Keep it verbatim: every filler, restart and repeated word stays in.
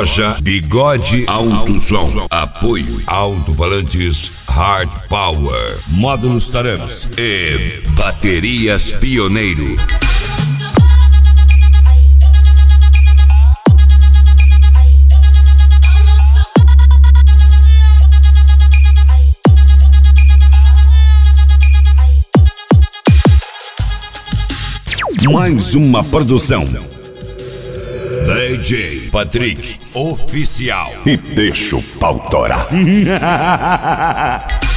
Loja Bigode Autosom. Apoio Alto-Falantes Hard Power, Módulos Taramps e Baterias Pioneiro. Mais uma produção D J Patrick Oficial. E deixa o pau torar.